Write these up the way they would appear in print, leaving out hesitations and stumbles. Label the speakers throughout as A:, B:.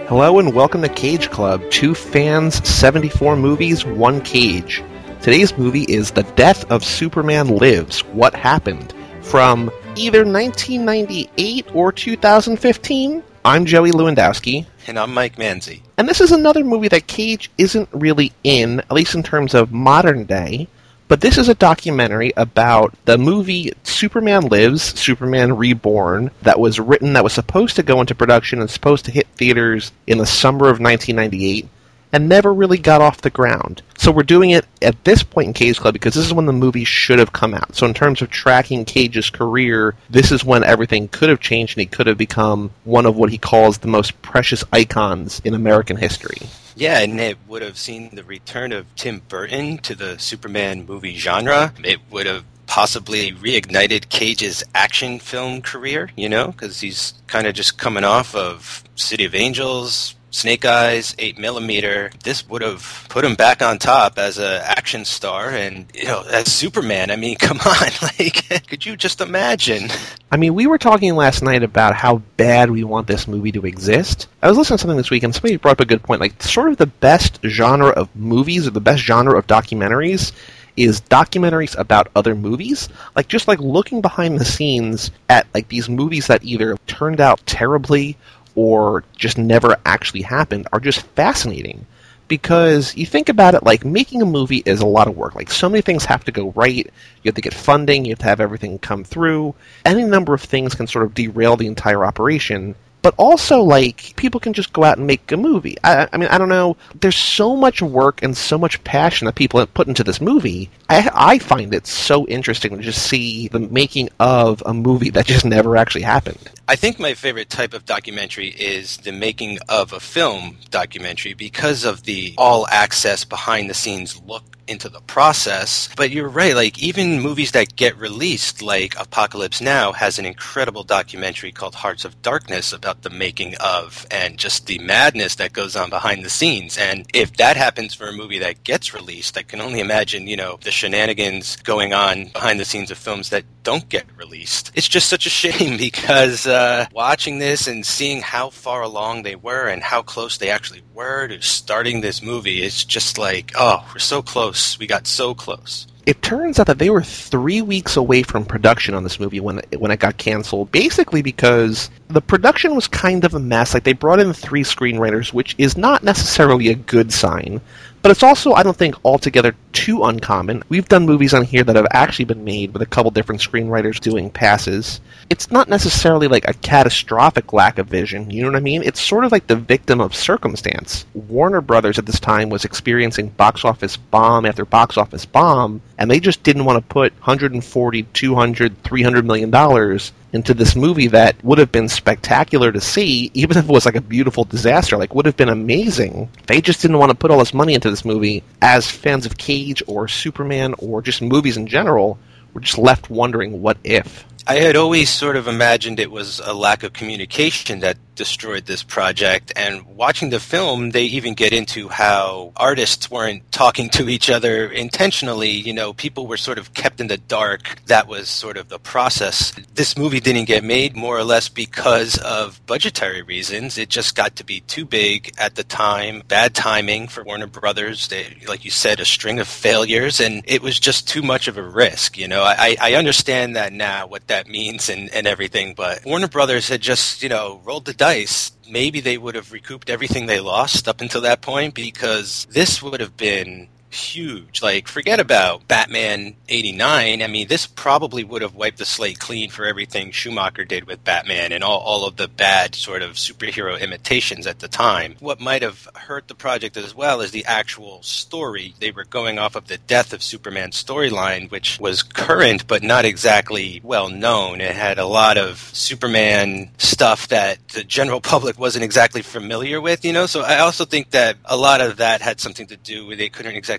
A: Hello and welcome to Cage Club, 2 fans, 74 movies, 1 cage. Today's movie is The Death of Superman Lives, What Happened, from either 1998 or 2015. I'm Joey Lewandowski.
B: And I'm Mike Manzi.
A: And this is another movie that Cage isn't really in, at least in terms of modern day. But this is a documentary about the movie Superman Lives, Superman Reborn, that was written, that was supposed to go into production and supposed to hit theaters in the summer of 1998, and never really got off the ground. So we're doing it at this point in Cage Club because this is when the movie should have come out. So in terms of tracking Cage's career, this is when everything could have changed and he could have become one of what he calls the most precious icons in American history.
B: Yeah, and it would have seen the return of Tim Burton to the Superman movie genre. It would have possibly reignited Cage's action film career, because he's kind of just coming off of City of Angels, Snake Eyes, 8mm. This would have put him back on top as an action star, and as Superman. I mean, come on, could you just imagine?
A: I mean, we were talking last night about how bad we want this movie to exist. I was listening to something this week, and somebody brought up a good point. Sort of the best genre of movies, or the best genre of documentaries, is documentaries about other movies. Just looking behind the scenes at these movies that either turned out terribly or just never actually happened are just fascinating. Because you think about it, making a movie is a lot of work. So many things have to go right. You have to get funding. You have to have everything come through. Any number of things can sort of derail the entire operation. But also, people can just go out and make a movie. I mean, I don't know. There's so much work and so much passion that people have put into this movie. I find it so interesting to just see the making of a movie that just never actually happened.
B: I think my favorite type of documentary is the making of a film documentary because of the all-access, behind-the-scenes look into the process. But you're right, even movies that get released, like Apocalypse Now, has an incredible documentary called Hearts of Darkness about the making of and just the madness that goes on behind the scenes. And if that happens for a movie that gets released, I can only imagine, the shenanigans going on behind the scenes of films that don't get released. It's just such a shame because watching this and seeing how far along they were and how close they actually were to starting this movie, it's just we're so close. We got so close.
A: It turns out that they were 3 weeks away from production on this movie when it got canceled, basically because the production was kind of a mess. They brought in 3 screenwriters, which is not necessarily a good sign. But it's also, I don't think, altogether too uncommon. We've done movies on here that have actually been made with a couple different screenwriters doing passes. It's not necessarily a catastrophic lack of vision, you know what I mean? It's sort of the victim of circumstance. Warner Brothers at this time was experiencing box office bomb after box office bomb, and they just didn't want to put $140, $200, $300 million into this movie that would have been spectacular to see, even if it was a beautiful disaster, would have been amazing. They just didn't want to put all this money into this movie. As fans of Cage or Superman or just movies in general, we're just left wondering what if.
B: I had always sort of imagined it was a lack of communication that destroyed this project, and watching the film, they even get into how artists weren't talking to each other intentionally. People were sort of kept in the dark. That was sort of the process. This movie didn't get made more or less because of budgetary reasons. It just got to be too big at the time. Bad timing for Warner Brothers. They, like you said, a string of failures, and it was just too much of a risk. I understand that now, what that means and everything, but Warner Brothers had just, rolled the dice. Maybe they would have recouped everything they lost up until that point, because this would have been huge. Forget about Batman 89. I mean, this probably would have wiped the slate clean for everything Schumacher did with Batman and all of the bad sort of superhero imitations at the time. What might have hurt the project as well is the actual story. They were going off of the Death of Superman storyline, which was current but not exactly well known. It had a lot of Superman stuff that the general public wasn't exactly familiar with, So I also think that a lot of that had something to do with they couldn't exactly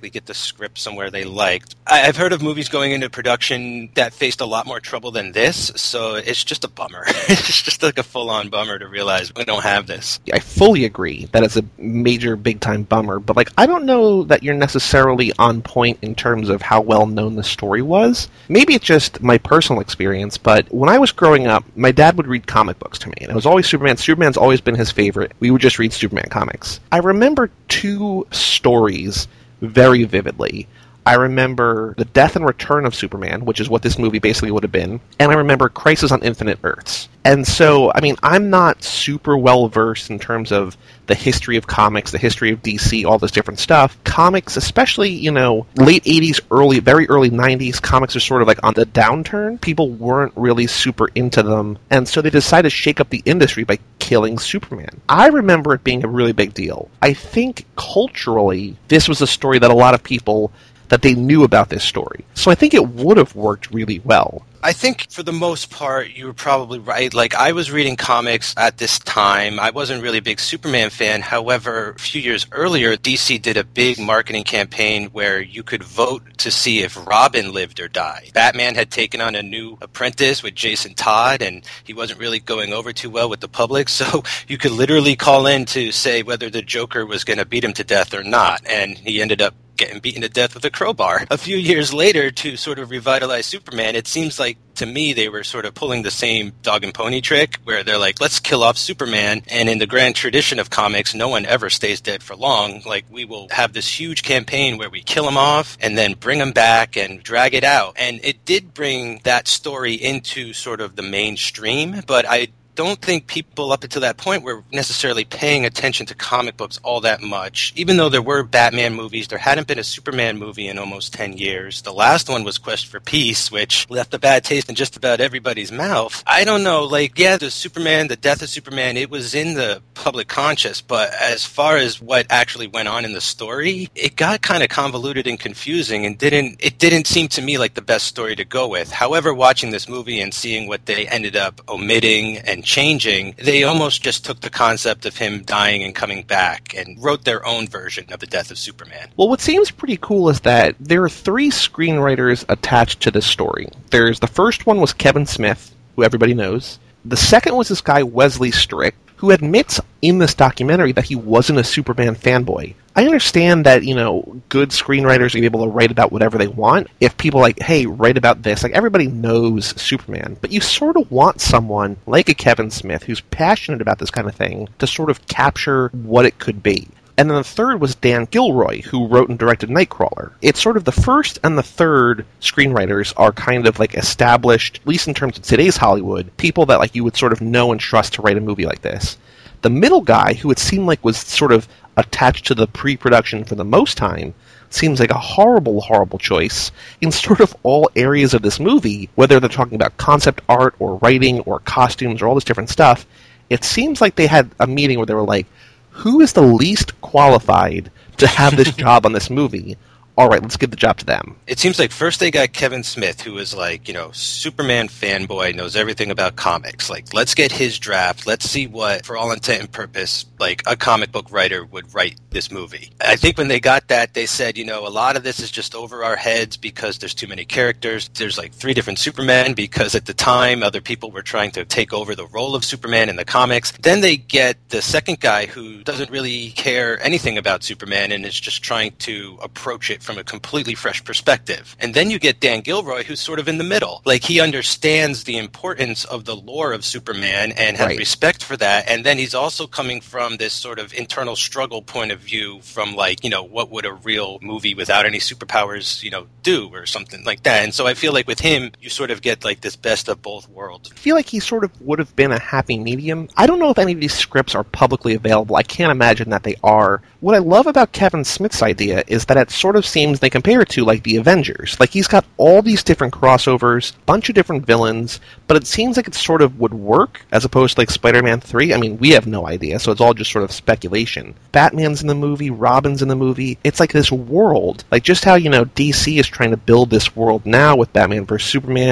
B: magically get the script somewhere they liked. I've heard of movies going into production that faced a lot more trouble than this, so it's just a bummer. It's just like a full-on bummer to realize we don't have this.
A: I fully agree that it's a major, big-time bummer, but like I don't know that you're necessarily on point in terms of how well-known the story was. Maybe it's just my personal experience, but when I was growing up, my dad would read comic books to me, and it was always Superman. Superman's always been his favorite. We would just read Superman comics. I remember two stories very vividly. I remember The Death and Return of Superman, which is what this movie basically would have been, and I remember Crisis on Infinite Earths. And so, I mean, I'm not super well-versed in terms of the history of comics, the history of DC, all this different stuff. Comics, especially, you know, late 80s, very early 90s, comics are sort of like on the downturn. People weren't really super into them, and so they decided to shake up the industry by killing Superman. I remember it being a really big deal. I think culturally, this was a story that a lot of people that they knew about this story. So I think it would have worked really well.
B: I think for the most part, you were probably right. Like, I was reading comics at this time. I wasn't really a big Superman fan. However, a few years earlier, DC did a big marketing campaign where you could vote to see if Robin lived or died. Batman had taken on a new apprentice with Jason Todd, and he wasn't really going over too well with the public. So you could literally call in to say whether the Joker was going to beat him to death or not. And he ended up getting beaten to death with a crowbar. A few years later, to sort of revitalize Superman, it seems like, to me, they were sort of pulling the same dog and pony trick, where they're like, let's kill off Superman, and in the grand tradition of comics, no one ever stays dead for long. Like, we will have this huge campaign where we kill him off, and then bring him back and drag it out. And it did bring that story into sort of the mainstream, but I don't think people up until that point were necessarily paying attention to comic books all that much. Even though there were Batman movies, there hadn't been a Superman movie in almost 10 years. The last one was Quest for Peace, which left a bad taste in just about everybody's mouth. I don't know, like, yeah, the death of Superman, it was in the public conscious, but as far as what actually went on in the story, it got kind of convoluted and confusing, and it didn't seem to me like the best story to go with. However, watching this movie and seeing what they ended up omitting and changing, they almost just took the concept of him dying and coming back and wrote their own version of the death of Superman.
A: Well, what seems pretty cool is that there are 3 screenwriters attached to this story. The first one was Kevin Smith, who everybody knows. The second was this guy, Wesley Strick, who admits in this documentary that he wasn't a Superman fanboy. I understand that, you know, good screenwriters are able to write about whatever they want. If people like, hey, write about this, like everybody knows Superman, but you sort of want someone like a Kevin Smith who's passionate about this kind of thing to sort of capture what it could be. And then the third was Dan Gilroy, who wrote and directed Nightcrawler. It's sort of the first and the third screenwriters are kind of like established, at least in terms of today's Hollywood, people that like you would sort of know and trust to write a movie like this. The middle guy, who it seemed like was sort of attached to the pre-production for the most time, seems like a horrible, horrible choice in sort of all areas of this movie, whether they're talking about concept art or writing or costumes or all this different stuff. It seems like they had a meeting where they were like, who is the least qualified to have this job on this movie? All right, let's give the job to them.
B: It seems like first they got Kevin Smith, who is like, you know, Superman fanboy, knows everything about comics. Like, let's get his draft. Let's see what, for all intent and purpose, like a comic book writer would write this movie. I think when they got that, they said, you know, a lot of this is just over our heads because there's too many characters. There's like 3 different Supermen because at the time other people were trying to take over the role of Superman in the comics. Then they get the second guy who doesn't really care anything about Superman and is just trying to approach it from a completely fresh perspective. And then you get Dan Gilroy, who's sort of in the middle. Like, he understands the importance of the lore of Superman and has respect for that. And then he's also coming from this sort of internal struggle point of view from, like, you know, what would a real movie without any superpowers, you know, do or something like that. And so I feel like with him, you sort of get like this best of both worlds.
A: I feel like he sort of would have been a happy medium. I don't know if any of these scripts are publicly available. I can't imagine that they are. What I love about Kevin Smith's idea is that it sort of seems they compare it to like the Avengers. Like, he's got all these different crossovers, bunch of different villains, but it seems like it sort of would work as opposed to like Spider-Man 3. I mean, we have no idea, so it's all just sort of speculation. Batman's in the movie, Robin's in the movie. It's like this world, like just how, you know, DC is trying to build this world now with Batman vs. Superman,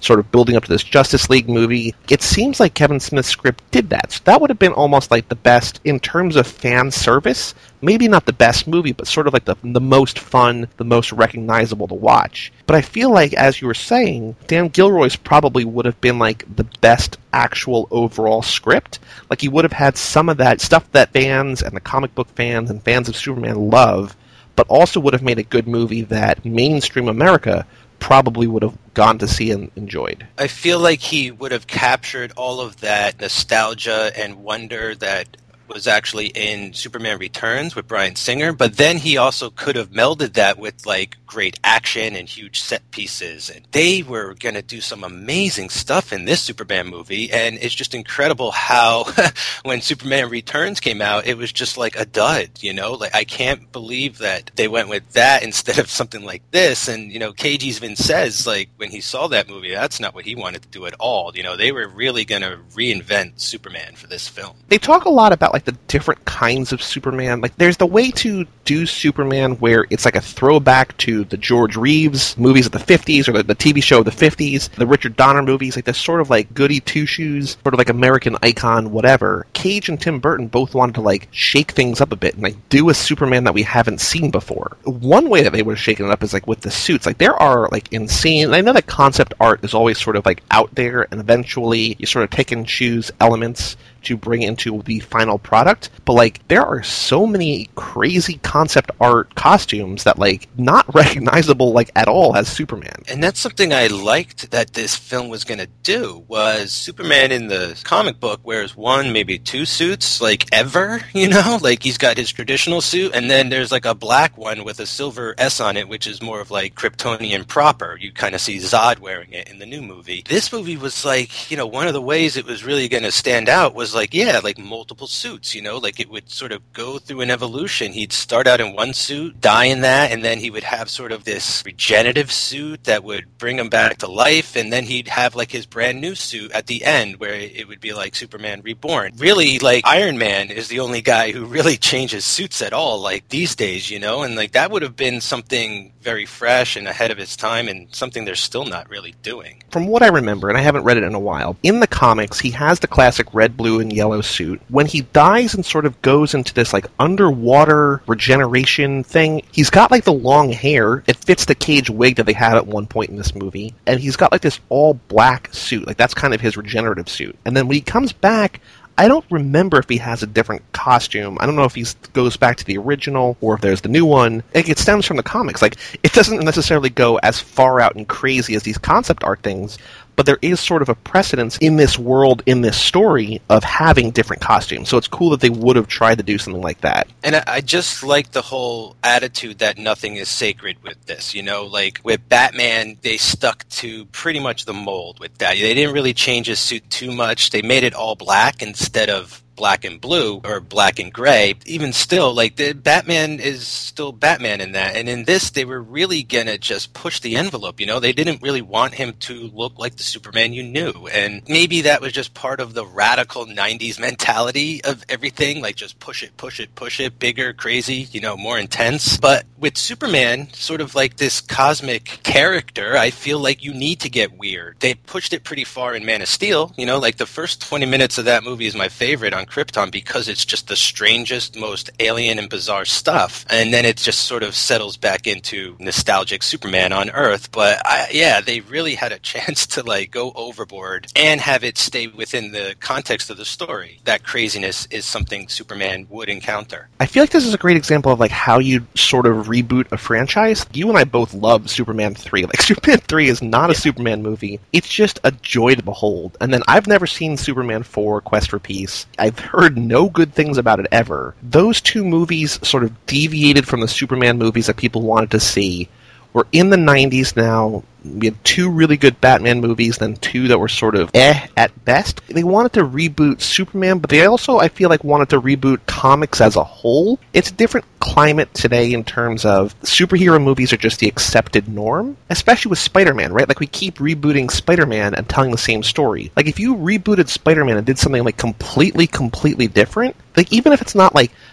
A: sort of building up to this Justice League movie. It seems like Kevin Smith's script did that. So that would have been almost like the best in terms of fan service. Maybe not the best movie, but sort of like the most fun, the most recognizable to watch. But I feel like, as you were saying, Dan Gilroy's probably would have been like the best actual overall script. Like, he would have had some of that stuff that fans and the comic book fans and fans of Superman love, but also would have made a good movie that mainstream America probably would have gone to see and enjoyed.
B: I feel like he would have captured all of that nostalgia and wonder that was actually in Superman Returns with Bryan Singer, but then he also could have melded that with like great action and huge set pieces, and they were going to do some amazing stuff in this Superman movie. And it's just incredible how when Superman Returns came out, it was just like a dud, you know? Like, I can't believe that they went with that instead of something like this. And, you know, KG even says, like, when he saw that movie, that's not what he wanted to do at all. You know, they were really going to reinvent Superman for this film.
A: They talk a lot about like the different kinds of Superman. Like, there's the way to do Superman where it's like a throwback to the George Reeves movies of the 50s, or the TV show of the 50s, the Richard Donner movies, like this sort of like goody two-shoes, sort of like American icon, whatever. Cage and Tim Burton both wanted to like shake things up a bit and like do a Superman that we haven't seen before. One way that they would have shaken it up is like with the suits. Like, there are like insane, and I know that concept art is always sort of like out there, and eventually you sort of take and choose elements to bring into the final product, but like there are so many crazy concept art costumes that like not recognizable like at all as Superman.
B: And that's something I liked that this film was going to do, was Superman in the comic book wears one, maybe two suits, like ever, you know? Like, he's got his traditional suit, and then there's like a black one with a silver S on it, which is more of like Kryptonian proper. You kind of see Zod wearing it in the new movie. This movie was like, you know, one of the ways it was really going to stand out was like, yeah, like multiple suits, you know, like it would sort of go through an evolution. He'd start out in one suit, die in that, and then he would have sort of this regenerative suit that would bring him back to life, and then he'd have like his brand new suit at the end where it would be like Superman Reborn. Really, like, Iron Man is the only guy who really changes suits at all, like these days, you know, and like that would have been something very fresh and ahead of its time, and something they're still not really doing.
A: From what I remember, and I haven't read it in a while, in the comics he has the classic red, blue, and yellow suit. When he dies and sort of goes into this like underwater regeneration thing, he's got like the long hair. It fits the Cage wig that they had at one point in this movie, and he's got like this all black suit. Like, that's kind of his regenerative suit. And then when he comes back, I don't remember if he has a different costume. I don't know if he goes back to the original or if there's the new one. Like, it stems from the comics. Like, it doesn't necessarily go as far out and crazy as these concept art things, but there is sort of a precedence in this world, in this story, of having different costumes. So it's cool that they would have tried to do something like that.
B: And I just like the whole attitude that nothing is sacred with this, you know? Like, with Batman, they stuck to pretty much the mold with that. They didn't really change his suit too much. They made it all black instead of black and blue or black and gray. Even still, like, the Batman is still Batman in that. And in this, they were really gonna just push the envelope, you know? They didn't really want him to look like the Superman you knew. And maybe that was just part of the radical 90s mentality of everything, like just push it, bigger, crazy, you know, more intense. But with Superman, sort of like this cosmic character, I feel like you need to get weird. They pushed it pretty far in Man of Steel, you know, like the first 20 minutes of that movie is my favorite on Krypton because it's just the strangest, most alien and bizarre stuff. And then it just sort of settles back into nostalgic Superman on Earth. But yeah, they really had a chance to like go overboard and have it stay within the context of the story. That craziness is something Superman would encounter.
A: I feel like this is a great example of like how you sort of reboot a franchise. You and I both love Superman 3. Like, Superman 3 is not a Superman movie. It's just a joy to behold. And then I've never seen Superman 4, Quest for Peace. I've heard no good things about it ever. Those two movies sort of deviated from the Superman movies that people wanted to see. We're in the 90s now. We had two really good Batman movies, then two that were sort of at best. They wanted to reboot Superman, but they also, I feel like, wanted to reboot comics as a whole. It's a different climate today in terms of superhero movies are just the accepted norm, especially with Spider-Man, right? Like, we keep rebooting Spider-Man and telling the same story. Like, if you rebooted Spider-Man and did something like completely different, like, even if it's not like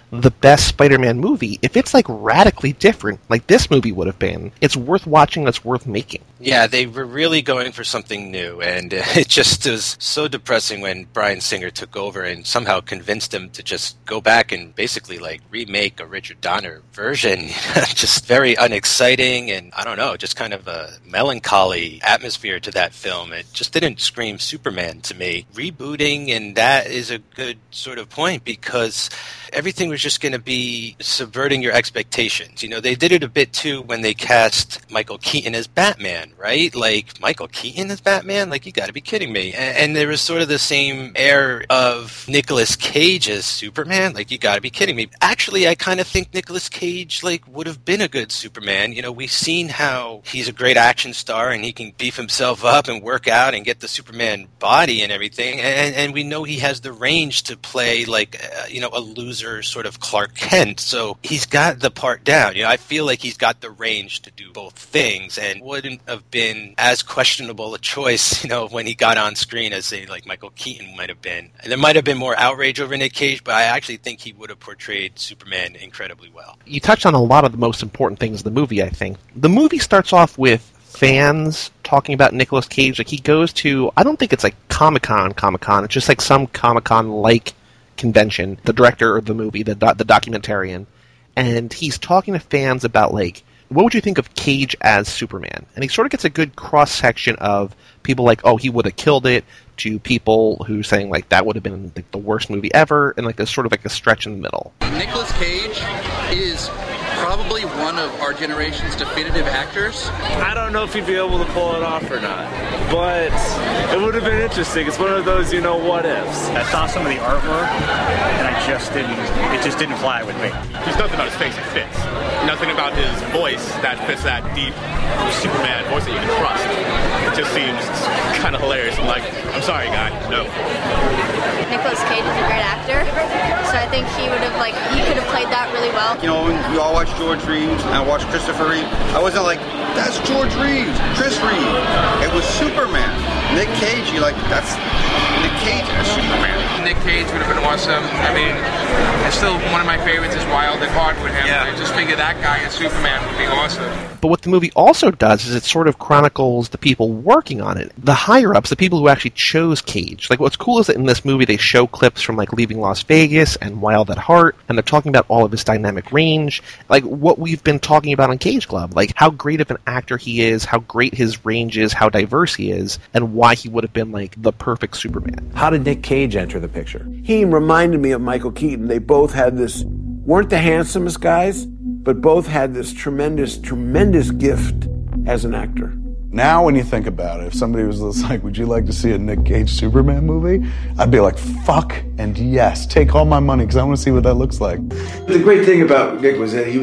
A: the best Spider-Man movie, if it's like radically different, like this movie would have been, it's worth watching, it's worth making.
B: Yeah, they were really going for something new, and it just was so depressing when Bryan Singer took over and somehow convinced him to just go back and basically like remake a Richard Donner version. Just very unexciting, and I don't know, just kind of a melancholy atmosphere to that film. It just didn't scream Superman to me. Rebooting, and that is a good sort of point, because everything was just going to be subverting your expectations. You know, they did it a bit too when they cast Michael Keaton as Batman, right? Like, Michael Keaton as Batman? Like, you got to be kidding me. And there was sort of the same air of Nicolas Cage as Superman. Like, you got to be kidding me. Actually, I kind of think Nicolas Cage, like, would have been a good Superman. You know, we've seen how he's a great action star and he can beef himself up and work out and get the Superman body and everything. And we know he has the range to play, like, a loser sort of Clark Kent. So he's got the part down. You know, I feel like he's got the range to do both things, and wouldn't have been as questionable a choice, you know, when he got on screen as, say, like Michael Keaton might have been. And there might have been more outrage over Nick Cage, but I actually think he would have portrayed Superman incredibly well.
A: You touched on a lot of the most important things in the movie, I think. The movie starts off with fans talking about Nicolas Cage. Like, he goes to, I don't think it's like Comic-Con, it's just like some Comic-Con-like convention, the director of the movie, the documentarian, and he's talking to fans about, like, what would you think of Cage as Superman? And he sort of gets a good cross-section of people like, oh, he would have killed it, to people who saying, like, that would have been like the worst movie ever, and like there's sort of like a stretch in the middle.
C: Nicolas Cage is probably one of our generation's definitive actors.
D: I don't know if he'd be able to pull it off or not, but it would have been interesting. It's one of those, you know, what ifs.
E: I saw some of the artwork, and it just didn't fly with me.
F: There's nothing about his face that fits. Nothing about his voice that fits that deep Superman voice that you can trust. It just seems kind of hilarious. I'm like, I'm sorry, guy, no.
G: Nicolas Cage is a great actor, so I think he could have played that really well.
H: You know, when you all watch George Reeves and I watched Christopher Reeve, I wasn't like, that's George Reeves, Chris Reeve. It was Superman. Nick Cage, you're like, that's Nick Cage as Superman.
I: Nick Cage would have been awesome. I mean, it's still one of my favorites is Wild at Heart with him. Yeah. I just figured that guy as Superman would be awesome.
A: But what the movie also does is it sort of chronicles the people working on it. The higher-ups, the people who actually chose Cage. Like, what's cool is that in this movie they show clips from, like, Leaving Las Vegas and Wild at Heart, and they're talking about all of his dynamic range. Like, what we've been talking about on Cage Club. Like, how great of an actor he is, how great his range is, how diverse he is, and why he would have been, like, the perfect Superman.
J: How did Nick Cage enter the picture? He reminded me of Michael Keaton. They both had this, weren't the handsomest guys, but both had this tremendous gift as an actor.
K: Now when you think about it, if somebody was like, would you like to see a Nick Cage Superman movie? I'd be like, fuck and yes, take all my money because I want to see what that looks like.
L: The great thing about Nick was that he was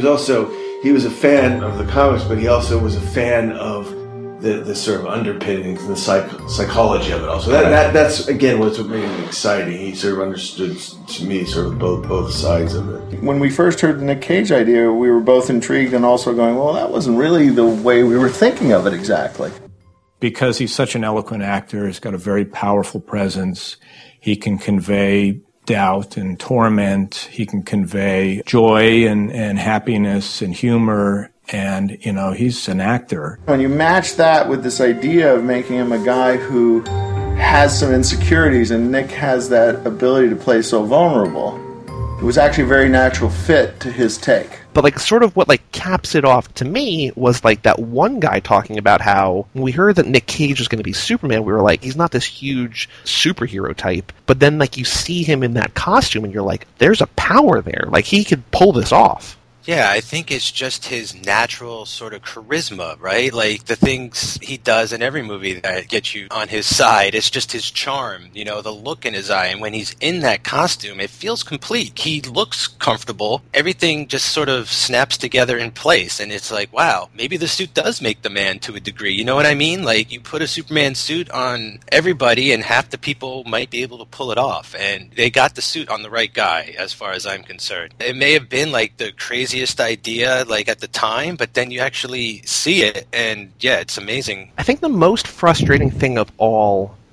L: a fan of the comics, but he also was a fan of the sort of underpinnings and the psychology of it all. So that's again what made it exciting. He sort of understood, to me, sort of both sides of it.
K: When we first heard the Nick Cage idea, we were both intrigued and also going, well, that wasn't really the way we were thinking of it exactly.
M: Because he's such an eloquent actor, he's got a very powerful presence. He can convey doubt and torment. He can convey joy and happiness and humor. And, you know, he's an actor.
K: When you match that with this idea of making him a guy who has some insecurities, and Nick has that ability to play so vulnerable, it was actually a very natural fit to his take.
A: But, like, sort of what, like, caps it off to me was, like, that one guy talking about how when we heard that Nick Cage was going to be Superman, we were like, he's not this huge superhero type. But then, like, you see him in that costume and you're like, there's a power there. Like, he could pull this off.
B: Yeah, I think it's just his natural sort of charisma, right? Like the things he does in every movie that gets you on his side. It's just his charm, you know, the look in his eye. And when he's in that costume, it feels complete. He looks comfortable. Everything just sort of snaps together in place. And it's like, wow, maybe the suit does make the man to a degree. You know what I mean? Like you put a Superman suit on everybody and half the people might be able to pull it off. And they got the suit on the right guy as far as I'm concerned. It may have been like the craziest idea like at the time, but then you actually see it and yeah, it's amazing.
A: I think the most frustrating thing of all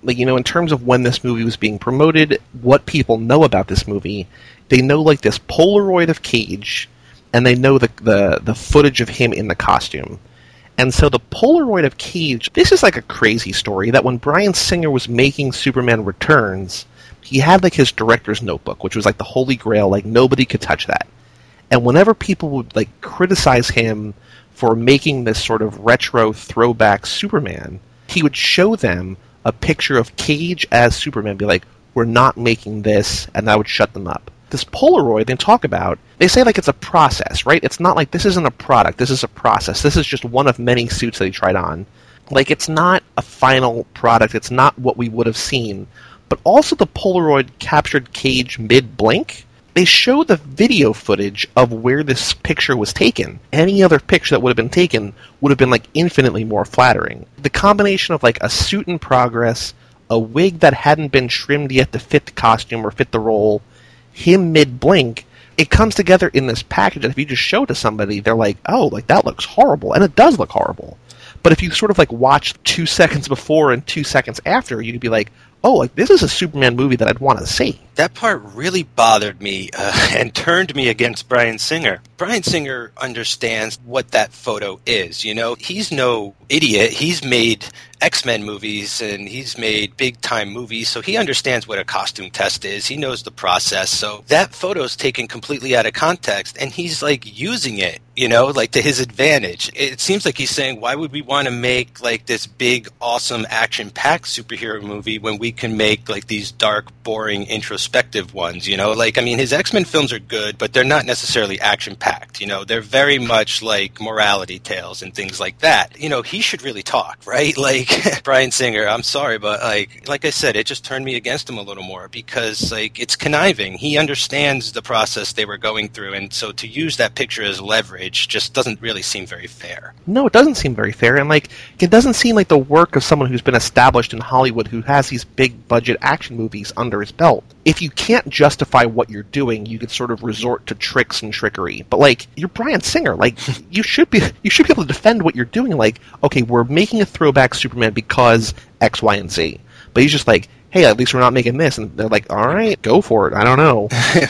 A: like, you know, in terms of when this movie was being promoted, what people know about this movie, they know, like, this Polaroid of Cage, and they know the footage of him in the costume. And so the Polaroid of Cage, this is like a crazy story, that when Bryan Singer was making Superman Returns, he had, like, his director's notebook, which was like the holy grail, like, nobody could touch that. And whenever people would, like, criticize him for making this sort of retro throwback Superman, he would show them a picture of Cage as Superman, be like, we're not making this, and that would shut them up. This Polaroid they talk about, they say, like, it's a process, right? It's not like this isn't a product, this is a process. This is just one of many suits that he tried on. Like, it's not a final product, it's not what we would have seen. But also the Polaroid captured Cage mid-blink. They show the video footage of where this picture was taken. Any other picture that would have been taken would have been, like, infinitely more flattering. The combination of, like, a suit in progress, a wig that hadn't been trimmed yet to fit the costume or fit the role, him mid-blink, it comes together in this package that if you just show it to somebody, they're like, oh, like, that looks horrible. And it does look horrible. But if you sort of, like, watch 2 seconds before and 2 seconds after, you could be like, oh, like, this is a Superman movie that I'd want to see.
B: That part really bothered me and turned me against Bryan Singer. Bryan Singer understands what that photo is, you know? He's no idiot. He's made X-Men movies and he's made big-time movies, so he understands what a costume test is. He knows the process. So that photo's taken completely out of context, and he's, like, using it, you know, like, to his advantage. It seems like he's saying, why would we want to make, like, this big, awesome, action-packed superhero movie when we can make, like, these dark, boring, introspective ones, you know? Like, I mean, his X-Men films are good, but they're not necessarily action-packed, you know? They're very much like morality tales and things like that. You know, he should really talk, right? Like, Bryan Singer, I'm sorry, but, like I said, it just turned me against him a little more because, like, it's conniving. He understands the process they were going through, and so to use that picture as leverage just doesn't really seem very fair.
A: No, it doesn't seem very fair, and, like, it doesn't seem like the work of someone who's been established in Hollywood who has these big-budget action movies under his belt. If you can't justify what you're doing, you could sort of resort to tricks and trickery. But, like, you're Bryan Singer. Like, you should be able to defend what you're doing. Like, okay, we're making a throwback Superman because X, Y, and Z. But he's just like, hey, at least we're not making this. And they're like, all right, go for it. I don't know.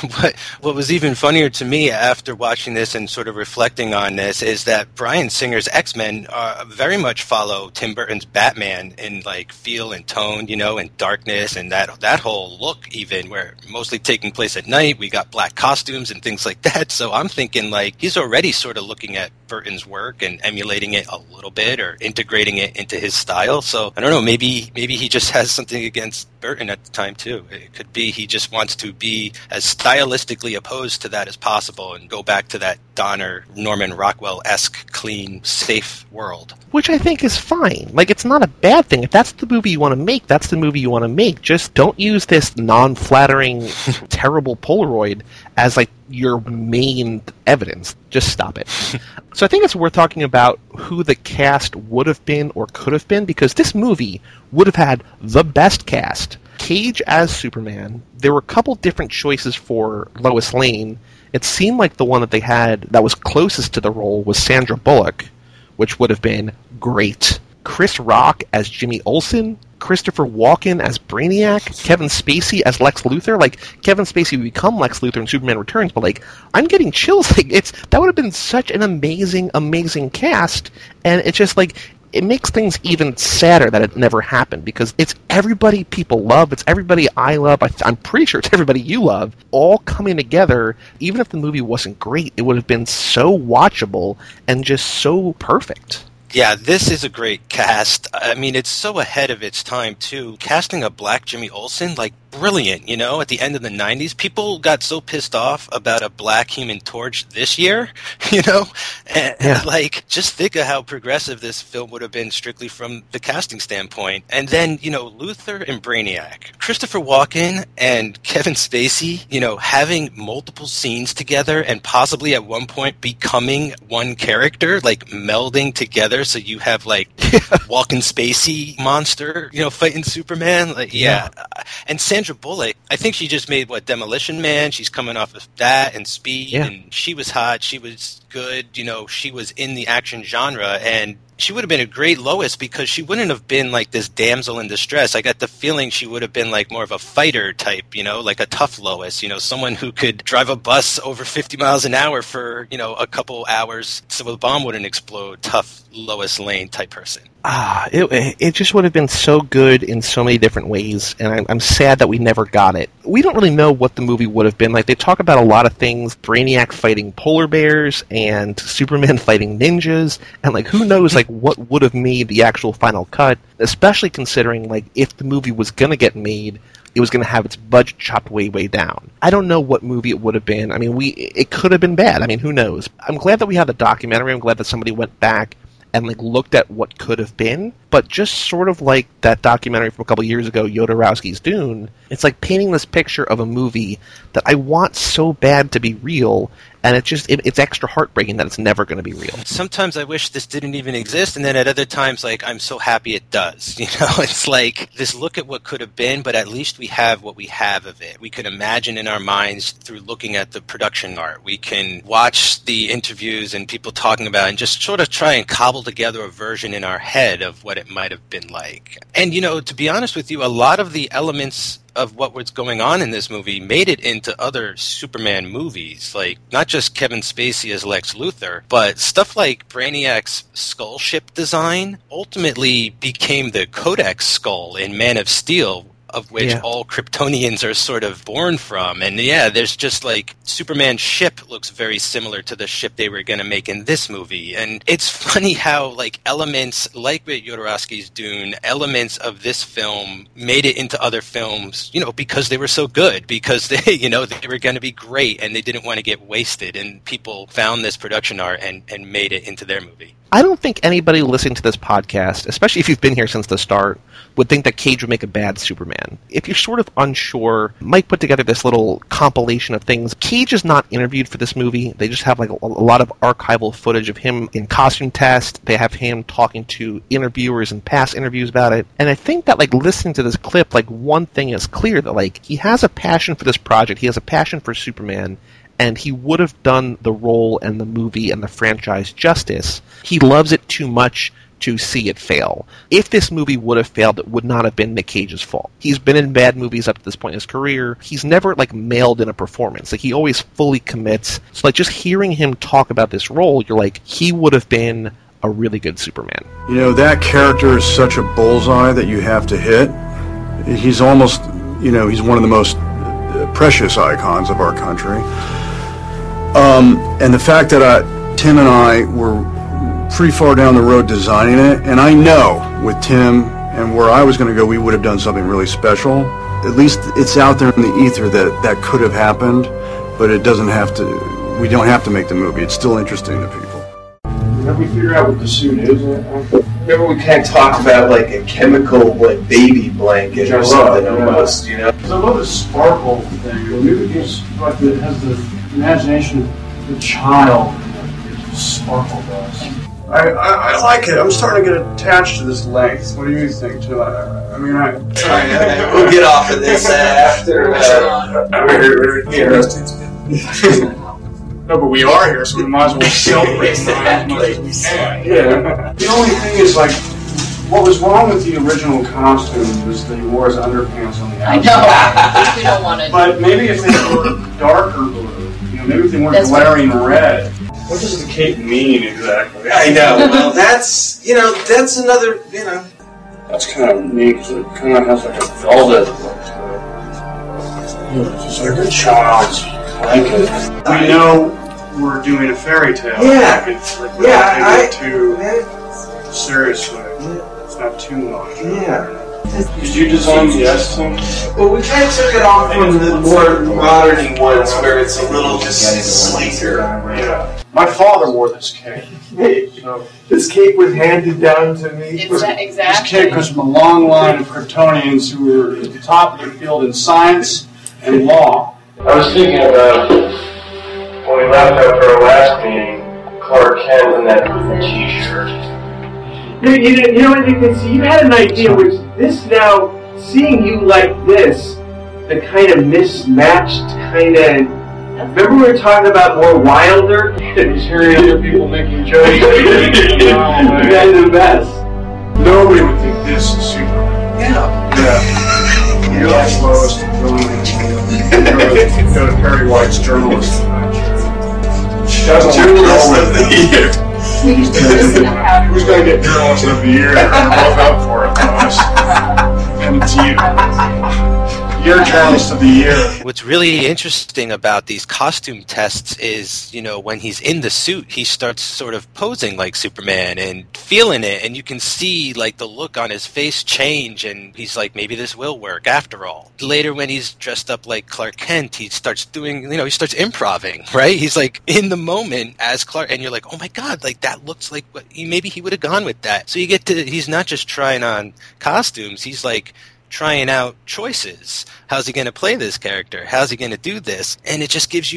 B: What was even funnier to me after watching this and sort of reflecting on this is that Bryan Singer's X-Men very much follow Tim Burton's Batman in, like, feel and tone, you know, and darkness and that whole look even, where mostly taking place at night. We got black costumes and things like that. So I'm thinking, like, he's already sort of looking at Burton's work and emulating it a little bit or integrating it into his style. So I don't know, maybe he just has something against Burton at the time too. It could be he just wants to be as stylistically opposed to that as possible and go back to that Donner, Norman Rockwell-esque, clean, safe world.
A: Which I think is fine. Like, it's not a bad thing. If that's the movie you want to make, that's the movie you want to make. Just don't use this non-flattering, terrible Polaroid as, like, your main evidence. Just stop it. So I think it's worth talking about who the cast would have been or could have been, because this movie would have had the best cast. Cage as Superman. There were a couple different choices for Lois Lane. It seemed like the one that they had that was closest to the role was Sandra Bullock, which would have been great. Chris Rock as Jimmy Olsen, Christopher Walken as Brainiac, Kevin Spacey as Lex Luthor. Like, Kevin Spacey would become Lex Luthor in Superman Returns, but, like, I'm getting chills. Like, that would have been such an amazing, amazing cast, and it's just, like, it makes things even sadder that it never happened, because it's everybody people love, it's everybody I love, I'm pretty sure it's everybody you love, all coming together. Even if the movie wasn't great, it would have been so watchable and just so perfect.
B: Yeah, this is a great cast. I mean, it's so ahead of its time, too. Casting a black Jimmy Olsen, like, brilliant, you know? At the end of the 90s, people got so pissed off about a black Human Torch this year, you know? And like, just think of how progressive this film would have been strictly from the casting standpoint. And then, you know, Luthor and Brainiac. Christopher Walken and Kevin Spacey, you know, having multiple scenes together and possibly at one point becoming one character, like melding together so you have, like, Walken Spacey monster, you know, fighting Superman. Like, yeah. And Sandra Bullock, I think she just made, Demolition Man? She's coming off of that and Speed, and she was hot, she was good, you know, she was in the action genre, and She would have been a great Lois because she wouldn't have been like this damsel in distress. I got the feeling she would have been like more of a fighter type, like a tough Lois, someone who could drive a bus over 50 miles an hour for, a couple hours so the bomb wouldn't explode. Tough Lois Lane type person.
A: It just would have been so good in so many different ways, and I'm sad that we never got it. We don't really know what the movie would have been. Like, they talk about a lot of things, Brainiac fighting polar bears, and Superman fighting ninjas, and, like, who knows, like, what would have made the actual final cut, especially considering, like, if the movie was gonna get made, it was going to have its budget chopped way, way down. I don't know what movie it would have been. I mean, it could have been bad. I mean, who knows? I'm glad that we had the documentary. I'm glad that somebody went back and like looked at what could have been, but just sort of like that documentary from a couple years ago, Jodorowsky's Dune, it's like painting this picture of a movie that I want so bad to be real, and it's extra heartbreaking that it's never going to be real.
B: Sometimes I wish this didn't even exist, and then at other times, like, I'm so happy it does. It's like this look at what could have been, but at least we have what we have of it. We could imagine in our minds through looking at the production art. We can watch the interviews and people talking about it and just sort of try and cobble together a version in our head of what it might have been like. And, to be honest with you, a lot of the elements of what was going on in this movie made it into other Superman movies, like not just Kevin Spacey as Lex Luthor, but stuff like Brainiac's skull ship design ultimately became the Codex skull in Man of Steel, of which all Kryptonians are sort of born from. And there's just like Superman's ship looks very similar to the ship they were going to make in this movie. And it's funny how like elements like with Jodorowsky's Dune, elements of this film made it into other films, because they were so good, because they, they were going to be great and they didn't want to get wasted. And people found this production art and made it into their movie.
A: I don't think anybody listening to this podcast, especially if you've been here since the start, would think that Cage would make a bad Superman. If you're sort of unsure, Mike put together this little compilation of things. Cage is not interviewed for this movie. They just have like a lot of archival footage of him in costume test. They have him talking to interviewers in past interviews about it. And I think that like listening to this clip, like one thing is clear, that like he has a passion for this project. He has a passion for Superman. And he would have done the role and the movie and the franchise justice. He loves it too much to see it fail. If this movie would have failed, it would not have been Nick Cage's fault. He's been in bad movies up to this point in his career. He's never like mailed in a performance. Like he always fully commits. So like just hearing him talk about this role, you're like, he would have been a really good Superman.
N: That character is such a bullseye that you have to hit. He's almost, he's one of the most precious icons of our country. And the fact that Tim and I were pretty far down the road designing it, and I know with Tim and where I was going to go, we would have done something really special. At least it's out there in the ether that could have happened, but it doesn't have to. We don't have to make the movie. It's still interesting to people.
J: Have we figured out what the suit is?
L: Remember, we kind of talked about like a chemical, like baby blanket or something almost,
O: Because I love the sparkle thing. Maybe it's like it has the imagination of the child and the sparkle does.
N: I like it. I'm starting to get attached to this length. What do you think, too?
L: We'll get off of this after.
O: No, but we are here, so we might as well celebrate.
L: Exactly.
O: The only thing is, like, what was wrong with the original costume was that he wore his underpants on the outside.
P: I know. We don't want it.
O: But maybe if they were darker blue, maybe if they weren't glaring red. What does the cape mean exactly?
L: I know. Well, that's another,
O: That's kind of neat, because it kind of has like a velvet look to it. It's just like a child's blanket. We know we're doing a fairy tale.
L: Yeah.
O: Like we don't take it too seriously. It's not too much.
L: Yeah.
O: Did you design the S thing?
L: Well, we kind of took it off from the more modern ones where it's a little just sleeker.
O: Yeah. My father wore this cape. So
L: this cape was handed down to me.
P: Exactly.
O: This cape comes from a long line of Kryptonians who were at the top of their field in science and law.
Q: I was thinking about when we left after our last meeting, Clark Kent in that T-shirt.
R: You know what, Nick? You had an idea, which this now, seeing you like this, the kind of mismatched kind of Remember we were talking about more Wilder? And he's hearing other people making jokes. The guy's the best.
O: Nobody would think this is Superman. Yeah. You're the slowest go to Perry White's journalist. That's journalist of the year. Who's going to get journalist of the year? Look up for it, Thomas. And it's you. You're journalist of the year.
B: What's really interesting about these costume tests is, when he's in the suit, he starts sort of posing like Superman and feeling it, and you can see like the look on his face change, and he's like, maybe this will work after all. Later, when he's dressed up like Clark Kent, he starts doing, he starts improvising, right? He's like in the moment as Clark, and you're like, oh my God, like that looks like what maybe he would have gone with that. So he's not just trying on costumes, he's like trying out choices. How's he going to play this character? How's he going to do this? And it just gives you,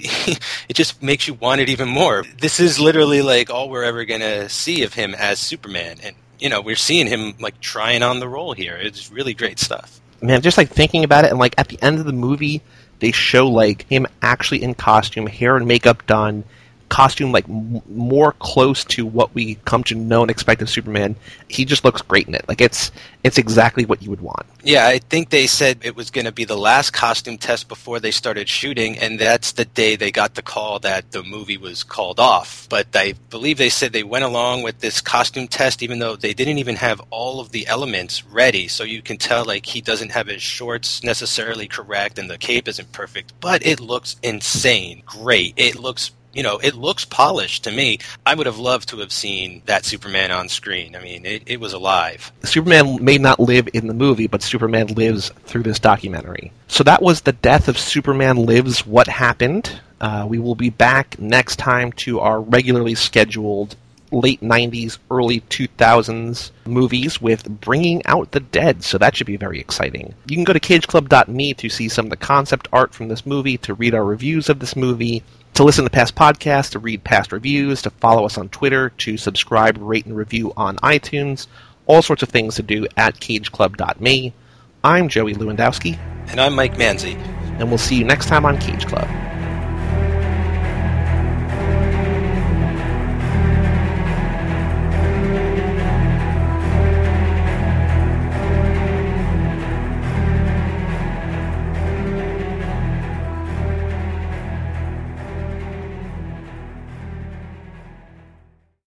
B: it just makes you want it even more. This is literally like all we're ever going to see of him as Superman. And, we're seeing him like trying on the role here. It's really great stuff.
A: Man, just like thinking about it, and like at the end of the movie, they show like him actually in costume, hair and makeup done, costume like more close to what we come to know and expect of Superman. He just looks great in it. Like it's exactly what you would want.
B: Yeah, I think they said it was going to be the last costume test before they started shooting, and that's the day they got the call that the movie was called off. But I believe they said they went along with this costume test even though they didn't even have all of the elements ready. So you can tell like he doesn't have his shorts necessarily correct and the cape isn't perfect, but it looks insane. Great. It looks polished to me. I would have loved to have seen that Superman on screen. I mean, it was alive.
A: Superman may not live in the movie, but Superman lives through this documentary. So that was The Death of Superman Lives: What Happened. We will be back next time to our regularly scheduled late 90s, early 2000s movies with Bringing Out the Dead, so that should be very exciting. You can go to cageclub.me to see some of the concept art from this movie, to read our reviews of this movie, to listen to past podcasts, to read past reviews, to follow us on Twitter, to subscribe, rate, and review on iTunes. All sorts of things to do at cageclub.me. I'm Joey Lewandowski.
B: And I'm Mike Manzi.
A: And we'll see you next time on Cage Club.